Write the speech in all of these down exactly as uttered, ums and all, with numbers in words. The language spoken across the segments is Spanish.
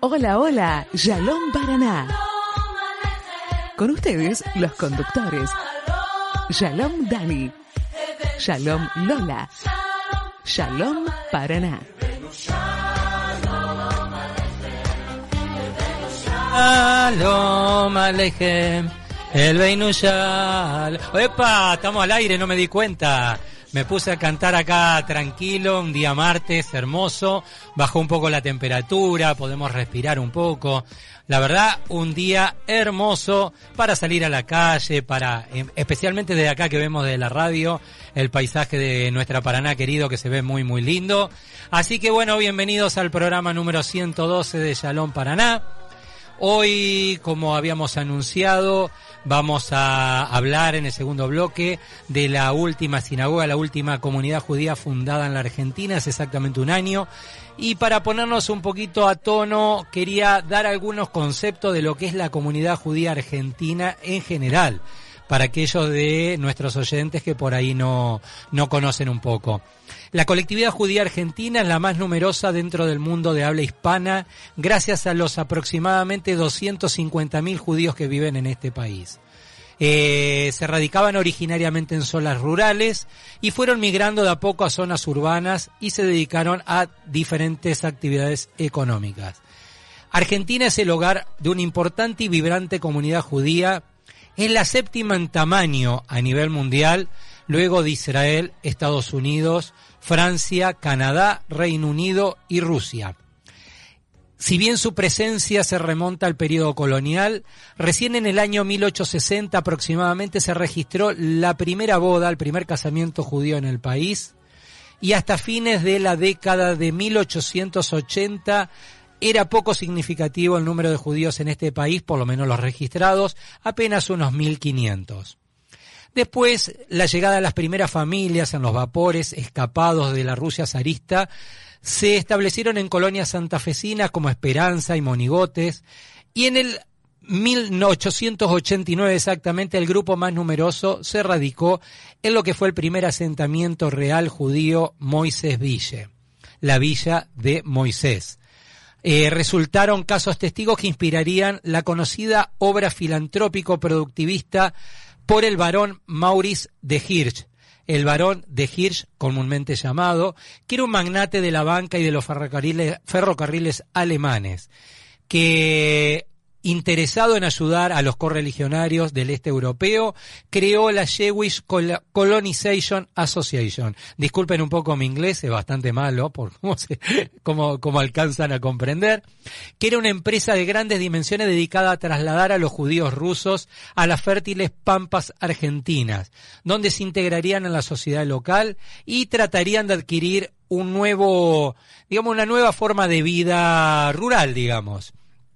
Hola, hola, Shalom Paraná. Con ustedes, los conductores. Shalom Dani. Shalom Lola. Shalom Paraná. Shalom Aleichem. El Beinushal. ¡Epa! Estamos al aire, no me di cuenta. Me puse a cantar acá tranquilo, un día martes, hermoso. Bajó un poco la temperatura, podemos respirar un poco. La verdad, un día hermoso para salir a la calle, para, especialmente desde acá que vemos de la radio, el paisaje de nuestra Paraná querido que se ve muy muy lindo. Así que bueno, bienvenidos al programa número ciento doce de Shalom Paraná. Hoy, como habíamos anunciado, vamos a hablar en el segundo bloque de la última sinagoga, la última comunidad judía fundada en la Argentina, hace exactamente un año. Y para ponernos un poquito a tono, quería dar algunos conceptos de lo que es la comunidad judía argentina en general, para aquellos de nuestros oyentes que por ahí no, no conocen un poco. La colectividad judía argentina es la más numerosa dentro del mundo de habla hispana, gracias a los aproximadamente doscientos cincuenta mil judíos que viven en este país. Eh, se radicaban originariamente en zonas rurales y fueron migrando de a poco a zonas urbanas y se dedicaron a diferentes actividades económicas. Argentina es el hogar de una importante y vibrante comunidad judía. Es la séptima en tamaño a nivel mundial, luego de Israel, Estados Unidos, Francia, Canadá, Reino Unido y Rusia. Si bien su presencia se remonta al periodo colonial, recién en el año mil ochocientos sesenta aproximadamente se registró la primera boda, el primer casamiento judío en el país, y hasta fines de la década de mil ochocientos ochenta era poco significativo el número de judíos en este país, por lo menos los registrados, apenas unos mil quinientos. Después, la llegada de las primeras familias en los vapores escapados de la Rusia zarista se establecieron en colonias santafesinas como Esperanza y Monigotes, y en el mil ochocientos ochenta y nueve exactamente el grupo más numeroso se radicó en lo que fue el primer asentamiento real judío Moisés Ville, la villa de Moisés. Eh, resultaron casos testigos que inspirarían la conocida obra filantrópico-productivista por el barón Maurice de Hirsch, el barón de Hirsch, comúnmente llamado, que era un magnate de la banca y de los ferrocarriles, ferrocarriles alemanes, que, interesado en ayudar a los correligionarios del este europeo, creó la Jewish Colonization Association. Disculpen un poco mi inglés, es bastante malo, por cómo, se, cómo, cómo alcanzan a comprender, que era una empresa de grandes dimensiones dedicada a trasladar a los judíos rusos a las fértiles pampas argentinas, donde se integrarían en la sociedad local y tratarían de adquirir un nuevo, digamos, una nueva forma de vida rural, digamos.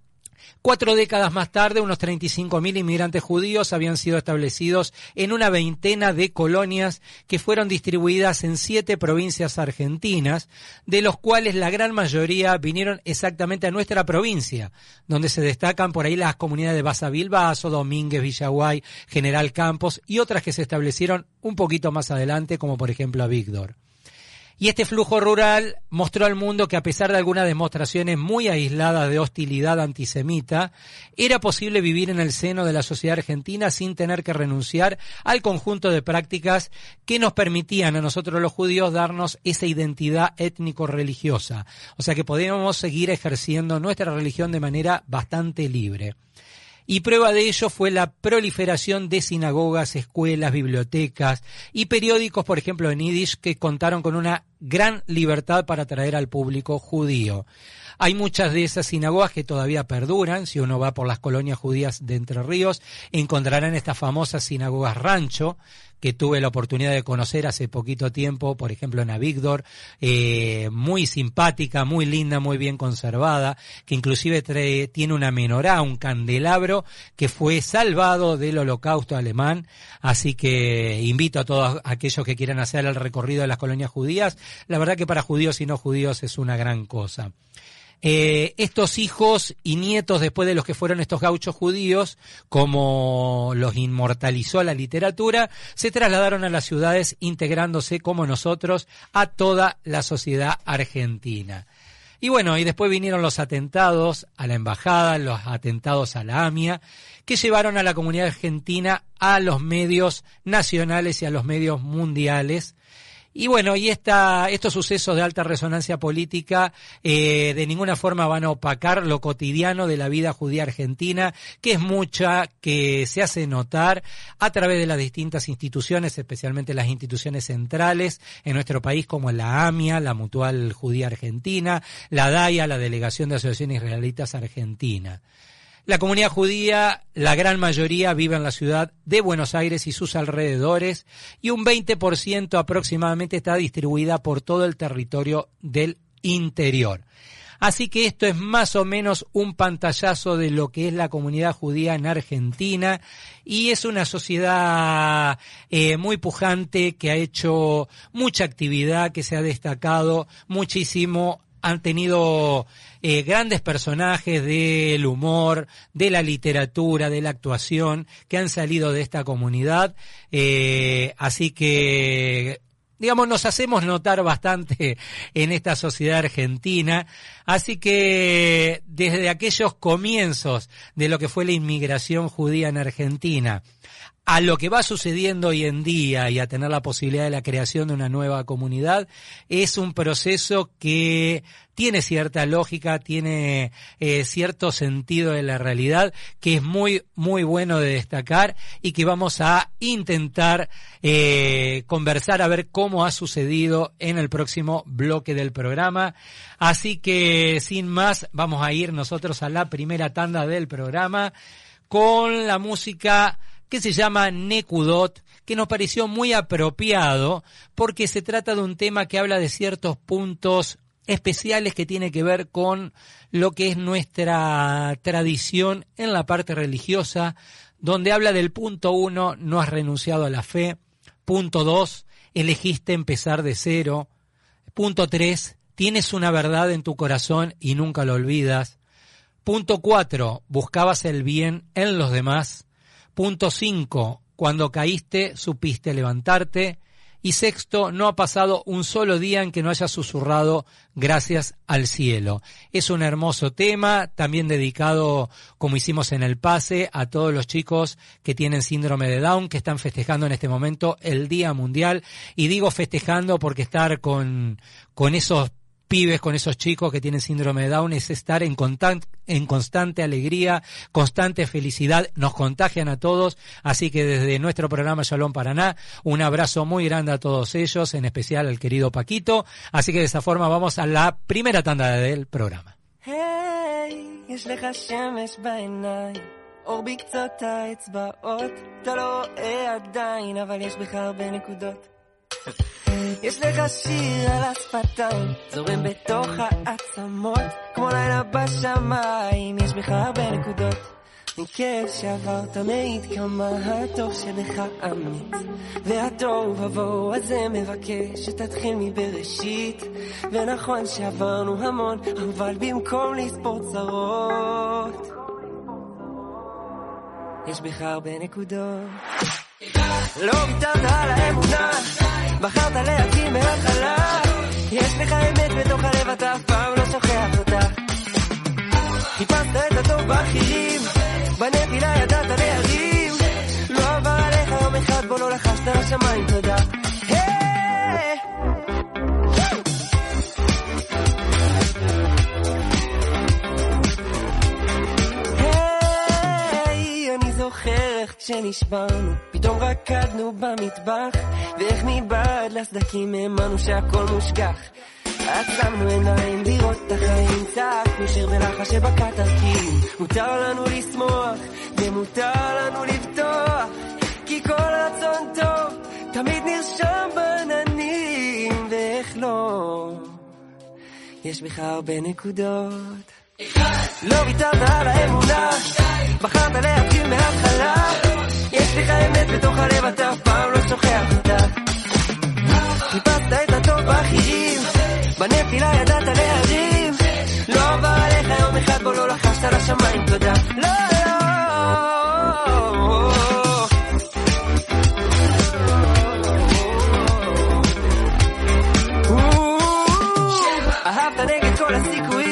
Cuatro décadas más tarde, unos treinta y cinco mil inmigrantes judíos habían sido establecidos en una veintena de colonias que fueron distribuidas en siete provincias argentinas, de los cuales la gran mayoría vinieron exactamente a nuestra provincia, donde se destacan por ahí las comunidades de Basavilbaso, Domínguez, Villaguay, General Campos y otras que se establecieron un poquito más adelante, como por ejemplo a Víctor. Y este flujo rural mostró al mundo que a pesar de algunas demostraciones muy aisladas de hostilidad antisemita, era posible vivir en el seno de la sociedad argentina sin tener que renunciar al conjunto de prácticas que nos permitían a nosotros los judíos darnos esa identidad étnico-religiosa. O sea que podíamos seguir ejerciendo nuestra religión de manera bastante libre. Y prueba de ello fue la proliferación de sinagogas, escuelas, bibliotecas y periódicos, por ejemplo en Yiddish, que contaron con una gran libertad para atraer al público judío. Hay muchas de esas sinagogas que todavía perduran. Si uno va por las colonias judías de Entre Ríos, encontrarán estas famosas sinagogas rancho, que tuve la oportunidad de conocer hace poquito tiempo, por ejemplo en Avigdor, eh, muy simpática, muy linda, muy bien conservada, que inclusive trae, tiene una menorá, un candelabro, que fue salvado del holocausto alemán. Así que invito a todos aquellos que quieran hacer el recorrido de las colonias judías. La verdad que para judíos y no judíos es una gran cosa. Eh, estos hijos y nietos después de los que fueron estos gauchos judíos, como los inmortalizó la literatura, se trasladaron a las ciudades integrándose como nosotros a toda la sociedad argentina. Y bueno, y después vinieron los atentados a la embajada, los atentados a la AMIA, que llevaron a la comunidad argentina a los medios nacionales y a los medios mundiales. Y bueno, y esta, estos sucesos de alta resonancia política eh, de ninguna forma van a opacar lo cotidiano de la vida judía argentina, que es mucha, que se hace notar a través de las distintas instituciones, especialmente las instituciones centrales en nuestro país, como la AMIA, la Mutual Judía Argentina, la DAIA, la Delegación de Asociaciones Israelitas Argentina. La comunidad judía, la gran mayoría, vive en la ciudad de Buenos Aires y sus alrededores, y un veinte por ciento aproximadamente está distribuida por todo el territorio del interior. Así que esto es más o menos un pantallazo de lo que es la comunidad judía en Argentina, y es una sociedad eh, muy pujante, que ha hecho mucha actividad, que se ha destacado muchísimo. Han tenido eh, grandes personajes del humor, de la literatura, de la actuación, que han salido de esta comunidad. Eh, así que, digamos, nos hacemos notar bastante en esta sociedad argentina. Así que, desde aquellos comienzos de lo que fue la inmigración judía en Argentina, a lo que va sucediendo hoy en día y a tener la posibilidad de la creación de una nueva comunidad, es un proceso que tiene cierta lógica, tiene eh, cierto sentido de la realidad, que es muy, muy bueno de destacar, y que vamos a intentar eh, conversar a ver cómo ha sucedido en el próximo bloque del programa. Así que, sin más, vamos a ir nosotros a la primera tanda del programa con la música que se llama Nekudot, que nos pareció muy apropiado porque se trata de un tema que habla de ciertos puntos especiales que tiene que ver con lo que es nuestra tradición en la parte religiosa, donde habla del punto uno, no has renunciado a la fe; punto dos, elegiste empezar de cero; punto tres, tienes una verdad en tu corazón y nunca lo olvidas; punto cuatro, buscabas el bien en los demás; punto cinco, cuando caíste supiste levantarte; y sexto, no ha pasado un solo día en que no hayas susurrado gracias al cielo. Es un hermoso tema, también dedicado, como hicimos en el pase, a todos los chicos que tienen síndrome de Down, que están festejando en este momento el Día Mundial. Y digo festejando porque estar con, con esos pibes, con esos chicos que tienen síndrome de Down, es estar en, constant, en constante alegría, constante felicidad, nos contagian a todos. Así que desde nuestro programa Shalom Paraná, un abrazo muy grande a todos ellos, en especial al querido Paquito. Así que de esa forma vamos a la primera tanda del programa. Hey, יש לך שמש בעיניים, אור בקצות האצבעות, אתה לא רואה עדיין, אבל יש בך הרבה נקודות. יש לך שיר על השפתיים, זורם בתוך העצמות, כמו לילה בשמיים, יש בך הרבה נקודות. מכאב שעברת מעיד כמה הטוב שבך אמיץ, והטוב עבור הזה מבקש שתתחיל מבראשית. ונכון שעברנו המון, אבל במקום לספור צרות, יש בך הרבה נקודות. לא ויתרת על האמונה, בחרת להתחיל מההתחלה, יש לך אמת בתוך הלב, אתה אף פעם לא שוכח אותה. חיפשת את הטוב באחרים, בנפילה ידעת להרים, לא עבר עליך יום אחד בו לא לחשת לשמיים תודה. כשנשברנו, פתאום רקדנו במטבח, ואיך מבעד לסדקים האמנו שהכל מושגח. עצמנו עיניים לראות את החיים, צעקנו שיר בלחש שבקע תרקים. מותר לנו לשמוח, ומותר לנו לבטוח, כי כל רצון טוב תמיד נרשם בעננים. ואיך לא, יש בך הרבה נקודות. לא ויתרת על האמונה, בחרת להתחיל מההתחלה, יש לך אמת בתוך הלב, אתה אף פעם לא שוכח אותה. חיפשת את הטוב באחרים, בנפילה ידעת להרים, לא עבר עליך יום אחד בו לא לחשת לשמיים תודה. לא, לא אהבת נגד כל הסיכויים,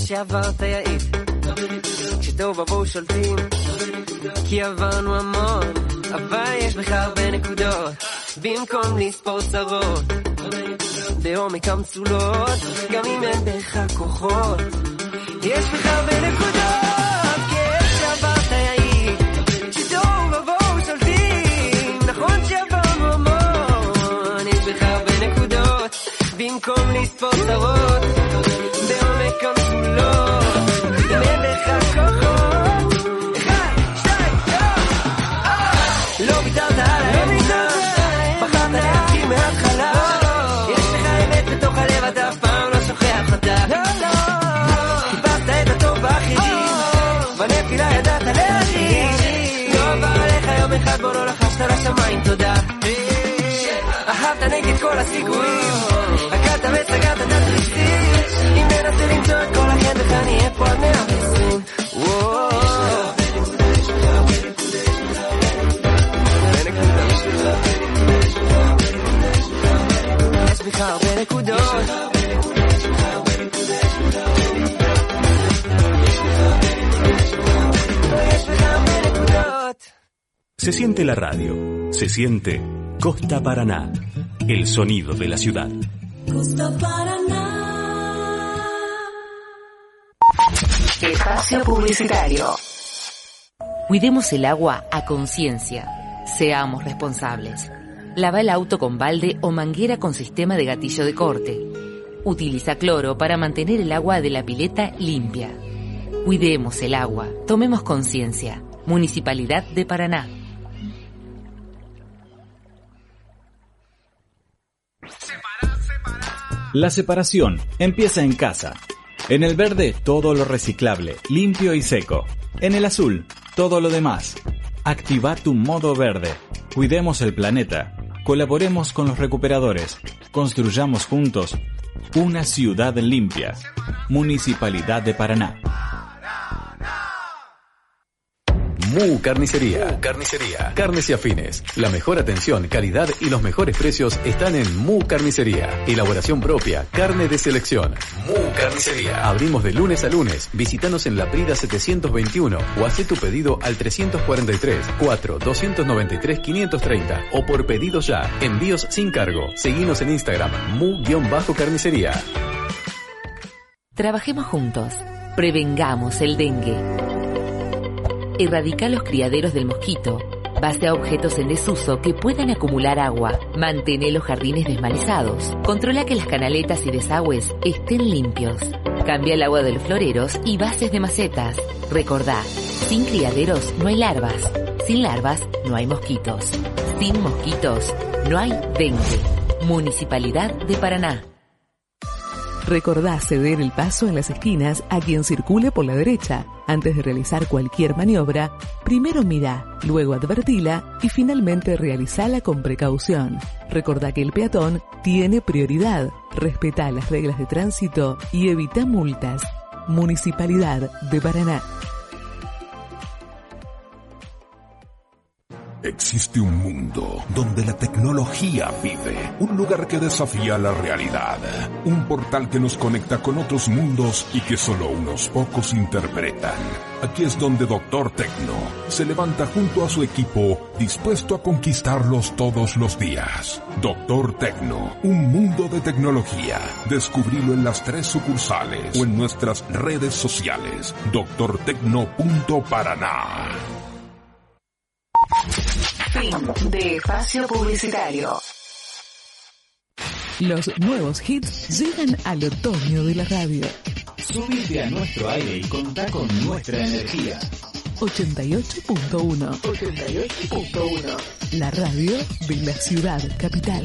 שעברת יעיד, כשתוהו ובוהו שולטים, כי עברנו המון, אבל יש בך הרבה נקודות, במקום לספור צרות, בעומק המצולות, גם אם אין בך כוחות, יש בך הרבה נקודות, כי שעברת יעיד, כשתוהו ובוהו שולטים, נכון שעברנו המון, יש בך הרבה נקודות, במקום לספור צרות, בעומק המצולות, אם אין בך כוחות, אחד, שתיים, לא ויתרת על האמונה, בחרת להתחיל מההתחלה, יש לך אמת בתוך הלב, אתה אף פעם לא שוכח אותה, חיפשת את הטוב באחרים, בנפילה ידעת להרגיש, לא עבר עליך יום אחד בו לא לחשת לשמיים תודה, אהבת נגד כל הסיכויים, הגעת וסגרת את התריסים, אם ננסה למצוא את כל החן לך נהיה פה עד מאה ועשרים. יש בך הרבה נקודות, יש בך הרבה נקודות. Se siente la radio, se siente Costa Paraná, el sonido de la ciudad. Costa Paraná. Espacio publicitario. Cuidemos el agua a conciencia. Seamos responsables. Lava el auto con balde o manguera con sistema de gatillo de corte. Utiliza cloro para mantener el agua de la pileta limpia. Cuidemos el agua. Tomemos conciencia. Municipalidad de Paraná. La separación empieza en casa. En el verde, todo lo reciclable, limpio y seco. En el azul, todo lo demás. Activa tu modo verde. Cuidemos el planeta. Colaboremos con los recuperadores. Construyamos juntos una ciudad limpia. Municipalidad de Paraná. Mu Carnicería. Mu Carnicería. Carnes y afines. La mejor atención, calidad y los mejores precios están en Mu Carnicería. Elaboración propia, carne de selección. Mu Carnicería. Abrimos de lunes a lunes. Visítanos en La Prida setecientos veintiuno o haz tu pedido al trescientos cuarenta y tres, cuatro, doscientos noventa y tres, quinientos treinta o por pedido ya. Envíos sin cargo. Seguinos en Instagram, mu-carnicería. Trabajemos juntos. Prevengamos el dengue. Erradica los criaderos del mosquito. Base a objetos en desuso que puedan acumular agua. Mantén los jardines desmalizados. Controla que las canaletas y desagües estén limpios. Cambia el agua de los floreros y bases de macetas. Recordá, sin criaderos no hay larvas. Sin larvas no hay mosquitos. Sin mosquitos no hay dengue. Municipalidad de Paraná. Recordá ceder el paso en las esquinas a quien circule por la derecha. Antes de realizar cualquier maniobra, primero mirá, luego advertila y finalmente realizala con precaución. Recordá que el peatón tiene prioridad. Respetá las reglas de tránsito y evita multas. Municipalidad de Paraná. Existe un mundo donde la tecnología vive, un lugar que desafía la realidad, un portal que nos conecta con otros mundos y que solo unos pocos interpretan. Aquí es donde Doctor Tecno se levanta junto a su equipo, dispuesto a conquistarlos todos los días. Doctor Tecno, un mundo de tecnología. Descubrilo en las tres sucursales o en nuestras redes sociales. doctor tecno punto paraná. Fin de espacio publicitario. Los nuevos hits llegan al otoño de la radio. Subite a nuestro aire y contá con nuestra energía. ochenta y ocho punto uno. ochenta y ocho punto uno. La radio de la ciudad capital.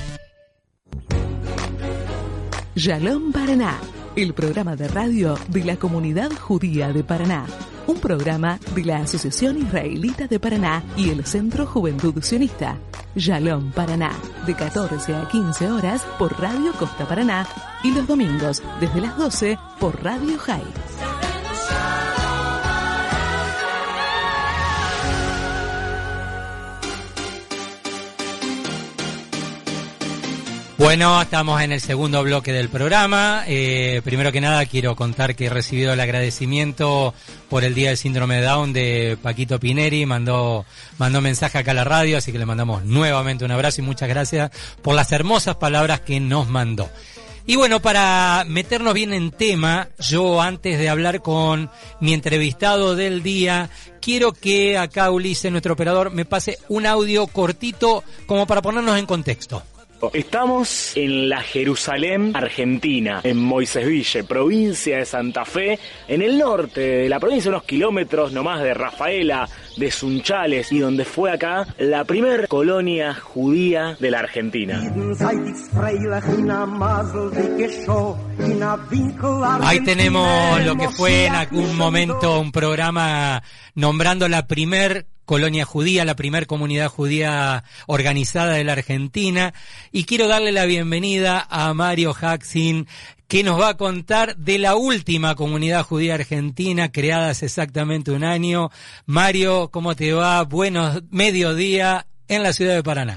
Shalom Paraná, el programa de radio de la comunidad judía de Paraná. Un programa de la Asociación Israelita de Paraná y el Centro Juventud Sionista. Shalom Paraná, de catorce a quince horas por Radio Costa Paraná y los domingos desde las doce por Radio High. Bueno, estamos en el segundo bloque del programa. Eh, primero que nada quiero contar que he recibido el agradecimiento por el Día del Síndrome de Down de Paquito Pineri, mandó mandó mensaje acá a la radio, así que le mandamos nuevamente un abrazo y muchas gracias por las hermosas palabras que nos mandó. Y bueno, para meternos bien en tema, yo antes de hablar con mi entrevistado del día, quiero que acá Ulises, nuestro operador, me pase un audio cortito como para ponernos en contexto. Estamos en la Jerusalén argentina, en Moisesville, provincia de Santa Fe, en el norte de la provincia, unos kilómetros nomás de Rafaela, de Sunchales, y donde fue acá la primer colonia judía de la Argentina. Ahí tenemos lo que fue en algún momento un programa nombrando la primer colonia judía, la primer comunidad judía organizada de la Argentina, y quiero darle la bienvenida a Mario Haxin, que nos va a contar de la última comunidad judía argentina, creada hace exactamente un año. Mario, ¿cómo te va? Buenos mediodía en la ciudad de Paraná.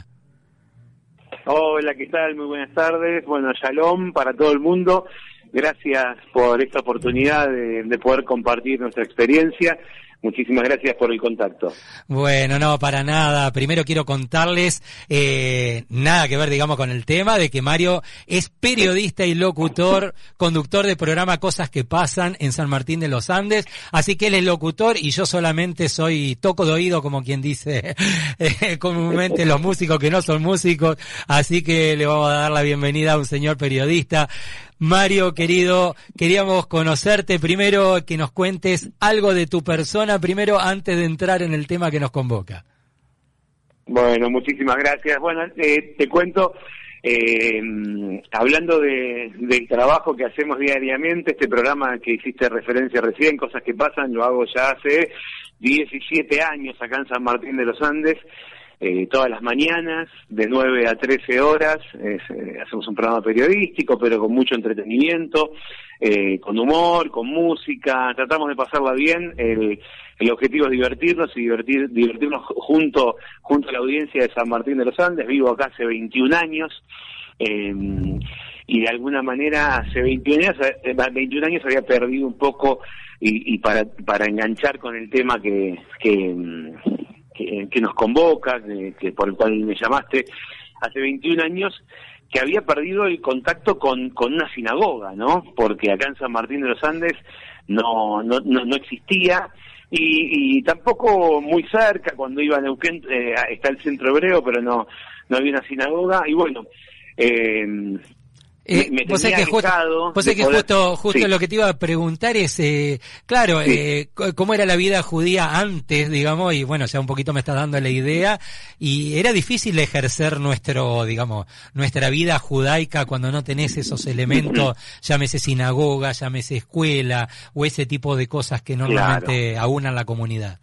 Hola, ¿qué tal? Muy buenas tardes. Bueno, shalom para todo el mundo. Gracias por esta oportunidad de, de poder compartir nuestra experiencia. Muchísimas gracias por el contacto. Bueno, no, para nada. Primero quiero contarles, eh, nada que ver, digamos, con el tema de que Mario es periodista y locutor, conductor de programa Cosas que Pasan en San Martín de los Andes. Así que él es locutor y yo solamente soy toco de oído, como quien dice eh, comúnmente los músicos que no son músicos. Así que le vamos a dar la bienvenida a un señor periodista. Mario, querido, queríamos conocerte, primero que nos cuentes algo de tu persona, primero antes de entrar en el tema que nos convoca. Bueno, muchísimas gracias. Bueno, eh, te cuento, eh, hablando de, del trabajo que hacemos diariamente, este programa que hiciste referencia recién, Cosas que Pasan, lo hago ya hace diecisiete años acá en San Martín de los Andes. Eh, todas las mañanas, de nueve a trece horas, es, eh, hacemos un programa periodístico, pero con mucho entretenimiento, eh, con humor, con música, tratamos de pasarla bien. El, el objetivo es divertirnos y divertir, divertirnos junto, junto a la audiencia de San Martín de los Andes. Vivo acá hace veintiún años, eh, y de alguna manera hace veintiún años, veintiún años había perdido un poco, y, y para, para enganchar con el tema que... que Que, que nos convoca, que, que por el cual me llamaste, hace veintiún años, que había perdido el contacto con, con una sinagoga, ¿no? Porque acá en San Martín de los Andes no no no, no existía, y, y tampoco muy cerca, cuando iba a Neuquén, eh, está el centro hebreo, pero no no había una sinagoga, y bueno, eh, Eh, me vos sabés que justo, vos sabés que poder... justo, justo sí. Lo que te iba a preguntar es, eh, claro, sí. eh, cómo era la vida judía antes, digamos, y bueno, ya un poquito me estás dando la idea, y era difícil ejercer nuestro, digamos, nuestra vida judaica cuando no tenés esos elementos, llámese sinagoga, llámese escuela, o ese tipo de cosas que normalmente claro. aunan la comunidad.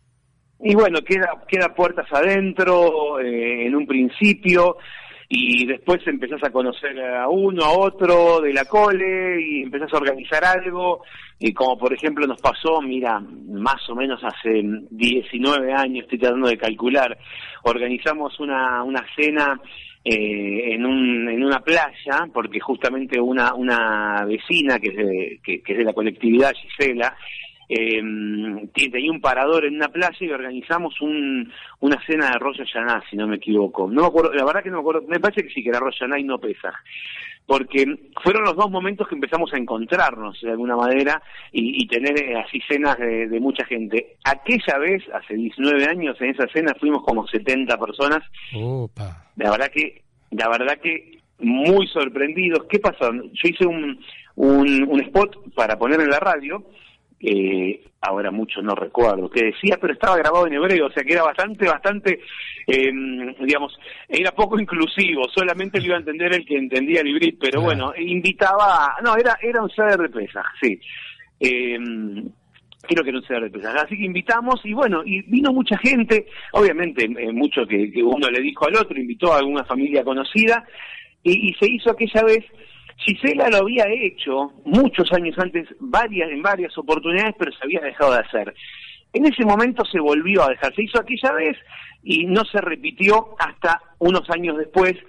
Y bueno, queda, queda puertas adentro, eh, en un principio, y después empezás a conocer a uno, a otro de la cole, y empezás a organizar algo, y como por ejemplo nos pasó, mira, más o menos hace diecinueve años, estoy tratando de calcular, organizamos una, una cena eh, en un en una playa, porque justamente una una vecina que es de, que, que es de la colectividad, Gisela, Eh, tenía un parador en una playa y organizamos un una cena de Rosh Hashanah, si no me equivoco. No me acuerdo, la verdad que no me acuerdo, me parece que sí que era Rosh Hashanah y no Pesaj, porque fueron los dos momentos que empezamos a encontrarnos de alguna manera y, y tener así cenas de, de mucha gente. Aquella vez, hace diecinueve años, en esa cena fuimos como setenta personas. Opa. La verdad que, la verdad que muy sorprendidos. ¿Qué pasó? Yo hice un, un, un spot para poner en la radio, Eh, ahora mucho no recuerdo qué decía, pero estaba grabado en hebreo, o sea que era bastante, bastante, eh, digamos, era poco inclusivo, solamente lo iba a entender el que entendía el hibrid, pero bueno, invitaba, a, no, era era un ceder de Pesaj, sí, eh, creo que era un ceder de Pesaj, así que invitamos, y bueno, y vino mucha gente, obviamente, eh, mucho que, que uno le dijo al otro, invitó a alguna familia conocida, y, y se hizo aquella vez. Gisela lo había hecho muchos años antes, varias en varias oportunidades, pero se había dejado de hacer. En ese momento se volvió a dejar, se hizo aquella vez y no se repitió hasta unos años después,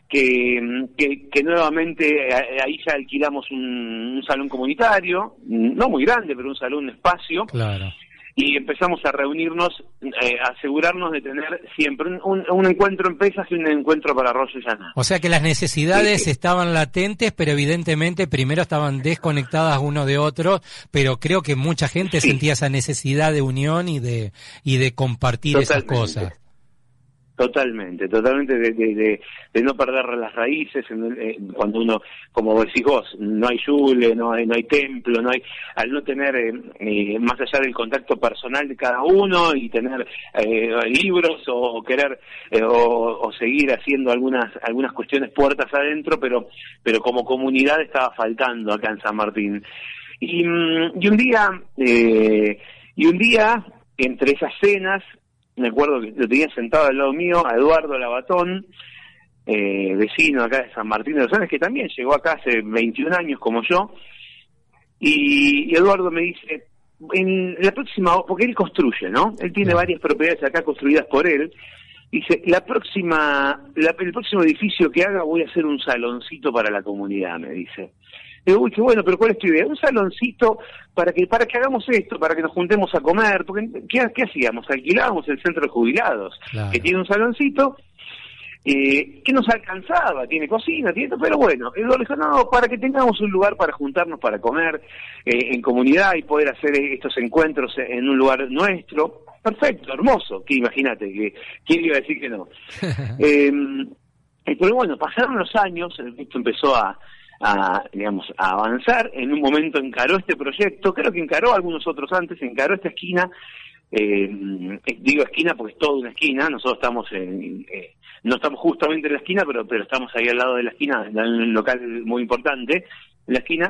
que, que, que nuevamente ahí ya alquilamos un, un salón comunitario, no muy grande, pero un salón, un espacio. Claro. Y empezamos a reunirnos, eh, a asegurarnos de tener siempre un, un, un encuentro en pesas y un encuentro para Rosh Hashanah. O sea que las necesidades sí, estaban latentes, pero evidentemente primero estaban desconectadas uno de otro, pero creo que mucha gente sí. sentía esa necesidad de unión y de y de compartir Totalmente. esas cosas. Totalmente, totalmente de, de, de, de no perder las raíces, en, eh, cuando uno, como decís vos, no hay yule, no hay, no hay templo, no hay, al no tener, eh, eh, más allá del contacto personal de cada uno y tener eh, libros o querer, eh, o, o seguir haciendo algunas algunas cuestiones puertas adentro, pero pero como comunidad estaba faltando acá en San Martín. Y, y un día, eh, y un día, entre esas cenas, me acuerdo que lo tenía sentado al lado mío a Eduardo Labatón, eh, vecino acá de San Martín de los Andes, que también llegó acá hace veintiún años como yo, y, y Eduardo me dice, en la próxima, porque él construye, ¿no? Él tiene sí. varias propiedades acá construidas por él, dice, la próxima, la, el próximo edificio que haga voy a hacer un saloncito para la comunidad, me dice. Digo, uy, qué bueno, pero ¿cuál es tu idea? Un saloncito para que para que hagamos esto, para que nos juntemos a comer, porque ¿qué, qué hacíamos? Alquilábamos el centro de jubilados, claro. que tiene un saloncito, eh, que nos alcanzaba, tiene cocina, tiene todo, pero bueno, Eduardo dijo, no, para que tengamos un lugar para juntarnos, para comer eh, en comunidad y poder hacer estos encuentros en un lugar nuestro. Perfecto, hermoso, que imagínate, que ¿quién iba a decir que no? eh, pero bueno, pasaron los años, esto empezó a a, digamos, a avanzar. En un momento encaró este proyecto, creo que encaró algunos otros antes, encaró esta esquina, eh, digo esquina porque es toda una esquina, nosotros estamos en, eh, no estamos justamente en la esquina, pero pero estamos ahí al lado de la esquina, en un local muy importante, en la esquina,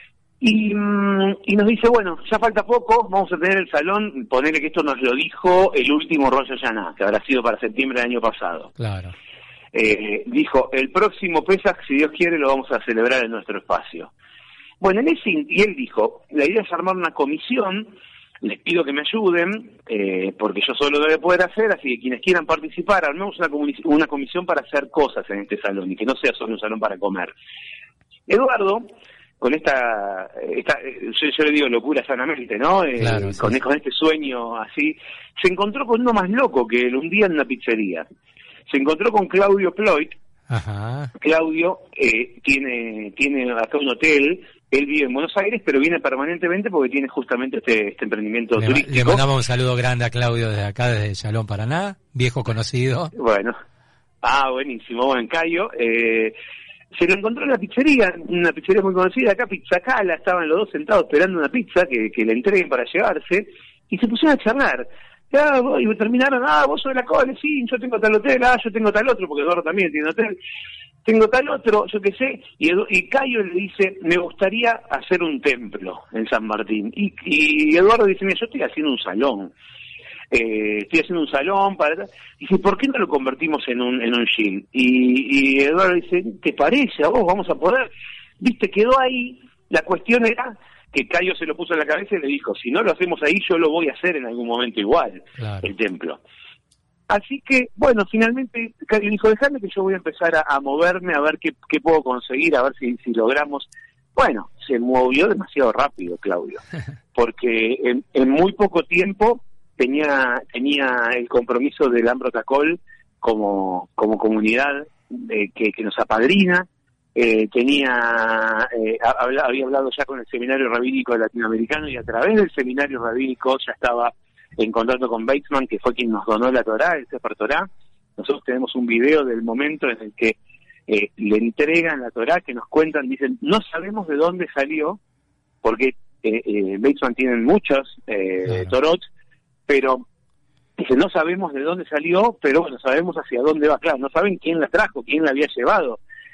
y, y nos dice, bueno, ya falta poco, vamos a tener el salón, ponerle que esto nos lo dijo el último Rosh Hashanah, que habrá sido para septiembre del año pasado. Claro. Eh, dijo, el próximo Pesach, si Dios quiere, lo vamos a celebrar en nuestro espacio. Bueno, en ese, y él dijo, la idea es armar una comisión, les pido que me ayuden, eh, porque yo solo lo voy a poder hacer, así que quienes quieran participar, armemos una, comis- una comisión para hacer cosas en este salón, y que no sea solo un salón para comer. Eduardo, con esta, esta yo, yo le digo locura sanamente, ¿no? Eh, claro, sí, con, sí. con este sueño así, se encontró con uno más loco que él un día en una pizzería. Se encontró con Claudio Ploit. Ajá. Claudio eh, tiene tiene acá un hotel, él vive en Buenos Aires, pero viene permanentemente porque tiene justamente este, este emprendimiento le, turístico. Le mandamos un saludo grande a Claudio desde acá, desde Shalom Paraná, viejo conocido. Bueno, ah, buenísimo, buen Cayo. Eh, se lo encontró en la pizzería, una pizzería muy conocida acá, Pizza Cala, estaban los dos sentados esperando una pizza que, que le entreguen para llevarse, y se pusieron a charlar. Ah, y terminaron, ah, vos sos de la Cole, sí, yo tengo tal hotel, ah, yo tengo tal otro, porque Eduardo también tiene hotel, tengo tal otro, yo qué sé, y, Edu- y Cayo le dice, me gustaría hacer un templo en San Martín, y, y Eduardo dice, mira, yo estoy haciendo un salón, eh, estoy haciendo un salón para... Y dice, ¿por qué no lo convertimos en un en un gym? Y, y Eduardo dice, ¿te parece a vos? Vamos a poder, viste, quedó ahí, la cuestión era... que Cayo se lo puso en la cabeza y le dijo, si no lo hacemos ahí, yo lo voy a hacer en algún momento igual, claro. El templo. Así que, bueno, finalmente Cayo dijo, dejame que yo voy a empezar a, a moverme, a ver qué, qué puedo conseguir, a ver si, si logramos. Bueno, se movió demasiado rápido Claudio, porque en, en muy poco tiempo tenía tenía el compromiso del Ambrotacol como, como comunidad eh, que, que nos apadrina. Eh, tenía eh, habla, había hablado ya con el Seminario Rabínico Latinoamericano y a través del Seminario Rabínico ya estaba en contacto con Weizmann, que fue quien nos donó la Torá, el Sefer Torá. Nosotros tenemos un video del momento en el que eh, le entregan la Torá, que nos cuentan, dicen, no sabemos de dónde salió, porque eh, eh, Weizmann tiene muchos eh, claro. Torot, pero dice, no sabemos de dónde salió, pero bueno, sabemos hacia dónde va. Claro, no saben quién la trajo, quién la había llevado.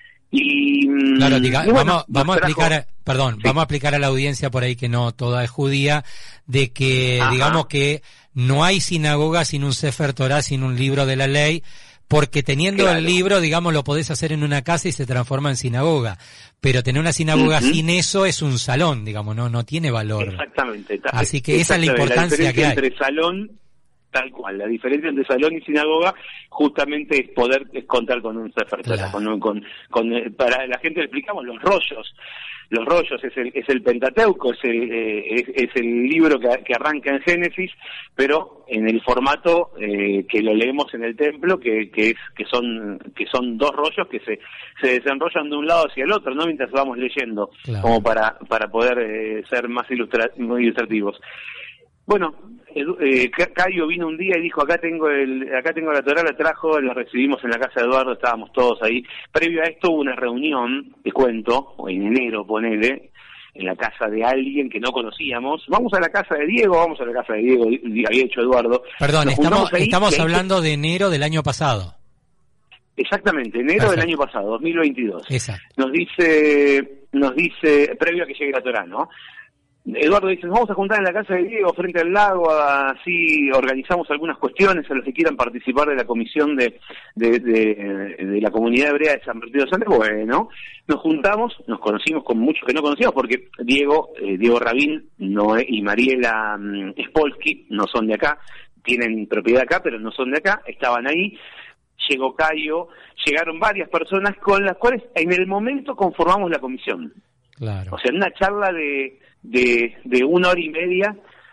Y claro, diga, y bueno, vamos, vamos a trajo... explicar, perdón, sí. vamos a explicar a la audiencia por ahí que no toda es judía, de que Ajá. digamos que no hay sinagoga sin un Sefer Torah, sin un libro de la ley, porque teniendo claro. el libro, digamos, lo podés hacer en una casa y se transforma en sinagoga, pero tener una sinagoga uh-huh. sin eso es un salón, digamos, no no tiene valor. Exactamente. Así que esa es la importancia la que hay. Entre salón tal cual. La diferencia entre salón y sinagoga justamente es poder es contar con un Sefer Torah, con, con, con, para la gente le explicamos los rollos. Los rollos es el, es el Pentateuco, es el, eh, es, es el libro que, que arranca en Génesis, pero en el formato eh, que lo leemos en el templo, que, que es que son que son dos rollos que se, se desenrollan de un lado hacia el otro, no mientras vamos leyendo, claro, como para para poder eh, ser más ilustra, ilustrativos. Bueno, eh, Cayo vino un día y dijo, acá tengo el acá tengo la Torá, la trajo, la recibimos en la casa de Eduardo, estábamos todos ahí. Previo a esto hubo una reunión, te cuento, en enero, ponele, en la casa de alguien que no conocíamos. Vamos a la casa de Diego, vamos a la casa de Diego, había hecho Eduardo. Perdón, estamos, ahí, estamos hablando de enero del año pasado. Exactamente, enero Perfecto. del año pasado, dos mil veintidós. Exacto. Nos dice, nos dice, previo a que llegue la Torá, ¿no? Eduardo dice, nos vamos a juntar en la casa de Diego frente al lago, así organizamos algunas cuestiones a los que quieran participar de la comisión de de, de, de la comunidad hebrea de San Martín de los Andes. Bueno, nos juntamos, nos conocimos con muchos que no conocíamos, porque Diego, eh, Diego Rabín no, y Mariela um, Spolsky no son de acá, tienen propiedad acá, pero no son de acá, estaban ahí. Llegó Cayo, llegaron varias personas con las cuales en el momento conformamos la comisión. Claro. O sea, en una charla de de de una hora y media,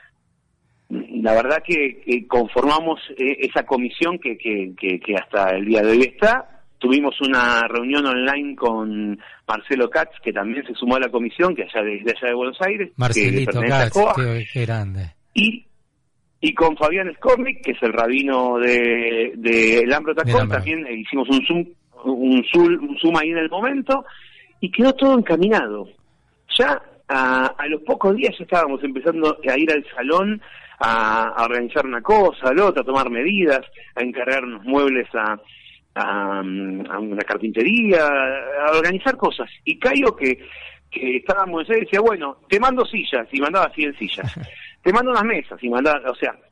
la verdad que, que conformamos eh, esa comisión que, que, que, que hasta el día de hoy está. Tuvimos una reunión online con Marcelo Katz, que también se sumó a la comisión, que allá de, de allá de Buenos Aires. Marcelito Katz, qué, qué grande. Y y con Fabián Skornik, que es el rabino de, de El Ambro Tacón, también eh, hicimos un zoom, un zoom, un zoom ahí en el momento, y quedó todo encaminado. Ya A, a los pocos días ya estábamos empezando a ir al salón a, a organizar una cosa, a la otra, a tomar medidas, a encargarnos muebles a, a, a una carpintería, a organizar cosas. Y Cayo, que, que estábamos en decía, bueno, te mando sillas, y mandaba cien sillas. Te mando unas mesas, y mandaba, o sea,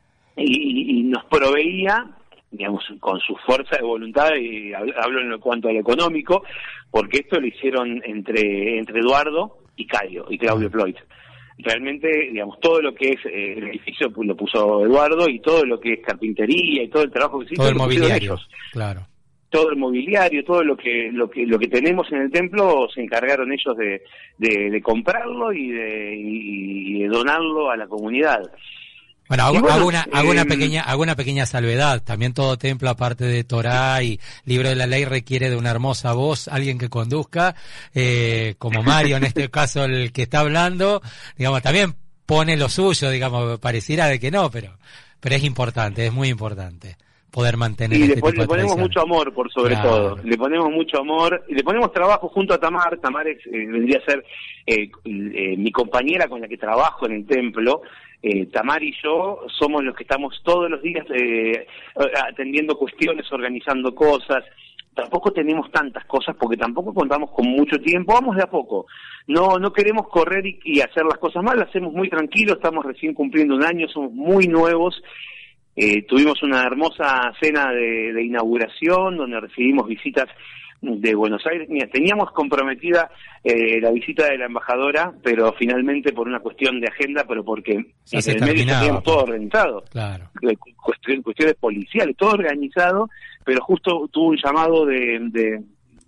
y, y nos proveía, digamos, con su fuerza de voluntad, y hablo en cuanto a lo económico, porque esto lo hicieron entre entre Eduardo y Cayo y Claudio Ploit. Realmente, digamos, todo lo que es eh, el edificio pues, lo puso Eduardo, y todo lo que es carpintería y todo el trabajo que se hizo, todo el mobiliario, ellos. Claro. Todo el mobiliario, todo lo que lo que lo que tenemos en el templo se encargaron ellos de de, de comprarlo y de, y, y de donarlo a la comunidad. Bueno, hago, bueno, hago, una, eh, hago una pequeña hago una pequeña salvedad. También todo templo, aparte de Torá y libro de la ley, requiere de una hermosa voz, alguien que conduzca, eh, como Mario, en este caso el que está hablando, digamos, también pone lo suyo, digamos, pareciera de que no, pero pero es importante, es muy importante poder mantener. Y este le, pon, tipo le ponemos tradición. mucho amor, por sobre claro. todo. Le ponemos mucho amor, y le ponemos trabajo junto a Tamar. Tamar es, eh, vendría a ser eh, eh, mi compañera con la que trabajo en el templo. Eh, Tamar y yo somos los que estamos todos los días eh, atendiendo cuestiones, organizando cosas. Tampoco tenemos tantas cosas porque tampoco contamos con mucho tiempo, vamos de a poco. No no queremos correr y, y hacer las cosas mal, las hacemos muy tranquilos, estamos recién cumpliendo un año, somos muy nuevos. Eh, tuvimos una hermosa cena de, de inauguración donde recibimos visitas de Buenos Aires. Mira, teníamos comprometida eh, la visita de la embajadora, pero finalmente por una cuestión de agenda, pero porque ya en el medio teníamos todo organizado. Claro. Cuestiones, cuestiones policiales, todo organizado, pero justo tuvo un llamado de... de,